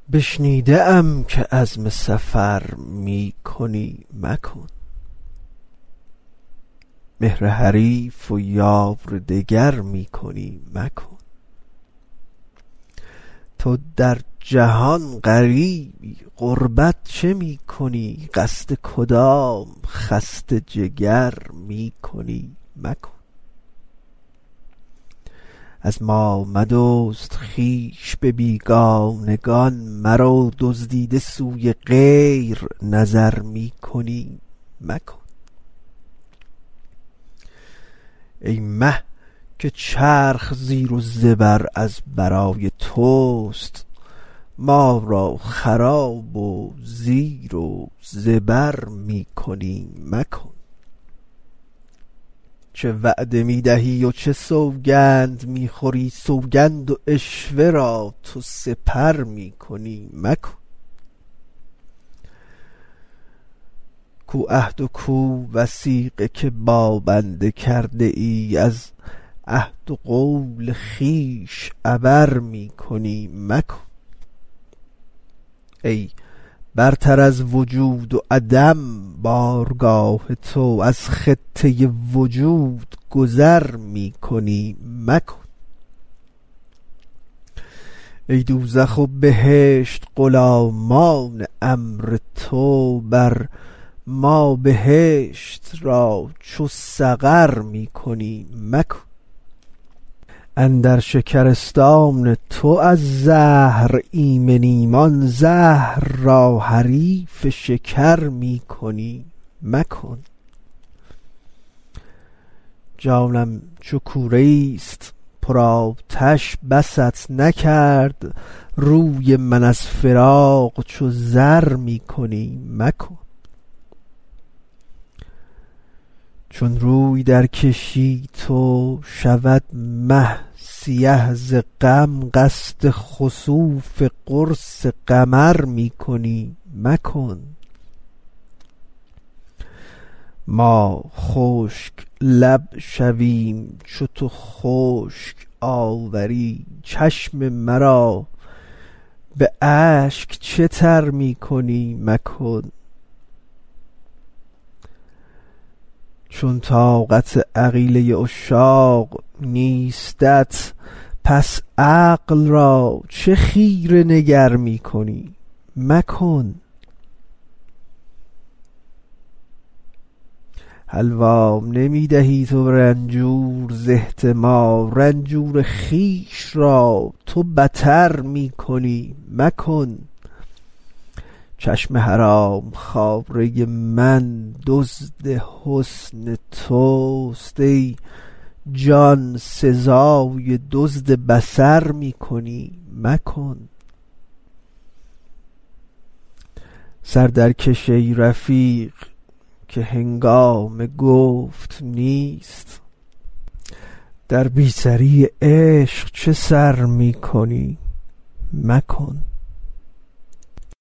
بشنیده ام که عزم سفر می کنی مکن. مهر حریف و یار دگر می کنی مکن. تو در جهان غریبی غربت چه می کنی؟ قصد کدام خسته جگر می کنی مکن. از ما مدزد خویش به بیگانگان، مرو دزدیده سوی غیر نظر می کنی مکن. ای مه که چرخ زیر و زبر از برای توست، ما را خراب و زیر و زبر می کنی مکن. چه وعده می دهی و چه سوگند می خوری؟ سوگند و عشوه را تو سپر می کنی مکن. کو عهد و کو وثیقه که با بنده کرده ای؟ از عهد و قول خویش عبر می کنی مکن. ای برتر از وجود و عدم بارگاه تو، از خطه وجود گذر می کنی مکن. ای دوزخ و بهشت غلامان امر تو، بر ما بهشت را چو سقر می کنی مکن. اندر شکرستان تو از زهر ایمنیم، آن زهر را حریف شکر می کنی مکن. جانم چو کوره است پرآتش، بست نکرد روی من از فراق چو زر می کنی مکن. چون روی در کشی تو شود مه سیه ز غم، قصد خسوف قرص قمر می کنی مکن. ما خشک لب شویم چو تو خشک آوری، چشم مرا به اشک چه تر می کنی مکن. چون طاقت عقیله عشاق نیستت، پس عقل را چه خیره نگر می کنی مکن. حلوا نمی دهی تو رنجور ز احتمال، رنجور خویش را تو بتر می کنی مکن. چشم حرام خواره من دزد حسن توست، ای جان سزای دزد بصر می کنی مکن. سر در کش ای رفیق که هنگام گفت نیست، در بی سری عشق چه سر می کنی مکن.